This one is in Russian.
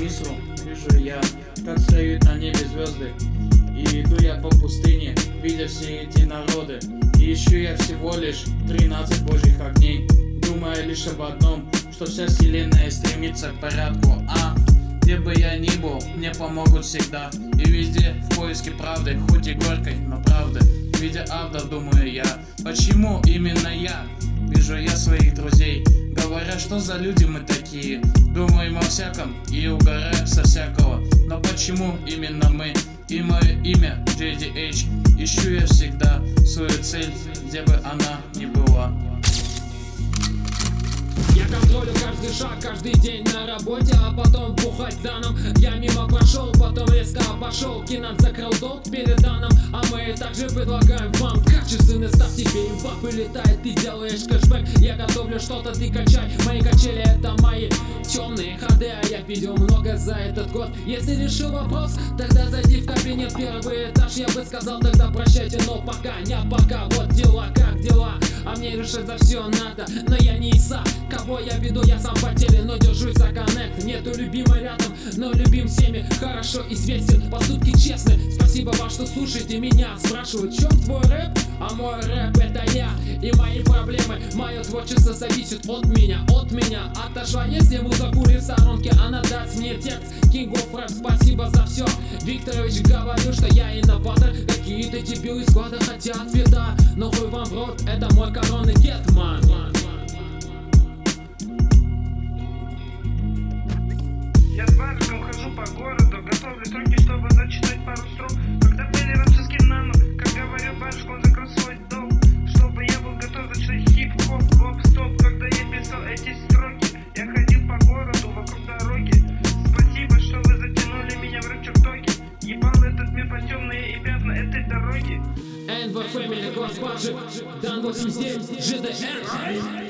Мисру вижу я, как стоят на небе звезды. И иду я по пустыне, видя все эти народы. И ищу я всего лишь 13 божьих огней, думая лишь об одном, что вся вселенная стремится к порядку. Где бы я ни был, мне помогут всегда. И везде в поиске правды, хоть и горькой, но правды. Видя авдов, думаю я, почему именно я? Вижу я своих друзей, говорят, что за люди мы такие. Думаем о всяком и угораем со всякого. Но почему именно мы? И мое имя JDH. Ищу я всегда свою цель, где бы она ни была. Я контролю каждый шаг, каждый день на работе, а потом бухать данным. Я мимо прошел, потом резко обошел. Кинан закрыл долг перед данным, а мы также предлагаем вам качественный старт. Тебе имба вылетает, ты делаешь кэшбэк. Я готовлю что-то, ты качай. Мои качели это мои темные ходы, а я видел много за этот год. Если решил вопрос, тогда зайди в кабинет, первый этаж. Я бы сказал тогда прощайте, но пока не пока. Вот дела, как дела? А мне решать за все надо, но я не Иса. Кого я веду, я сам по теле, но держусь за коннект. Нету любимой рядом, но любим всеми. Хорошо известен, поступки честны. Спасибо вам, что слушаете меня. Спрашивают, в чем твой рэп? А мой рэп это я и мои проблемы. Мое творчество зависит от меня. Отошла, если музыку в сторонке, она даст мне текст. King of Rap, спасибо за все. Викторович, говорю, что я инноватор. Какие-то дебилы склада хотят вида, но хуй вам в рот, это мой коронный гетман. Я с барышком хожу по городу, готовлю строки, чтобы зачитать пару строк. Когда пели рэп со скинаном, как говорил барышка, он закрыл свой долг, чтобы я был готов зачитать хип-хоп, гоп-стоп. Когда я писал эти строки, я ходил по городу, вокруг дороги. Спасибо, что вы затянули меня в рэп-чертоги. Ебал этот мир по темные и пятна этой дороги. NV Family, Cross Budget, Дан 89, GDR.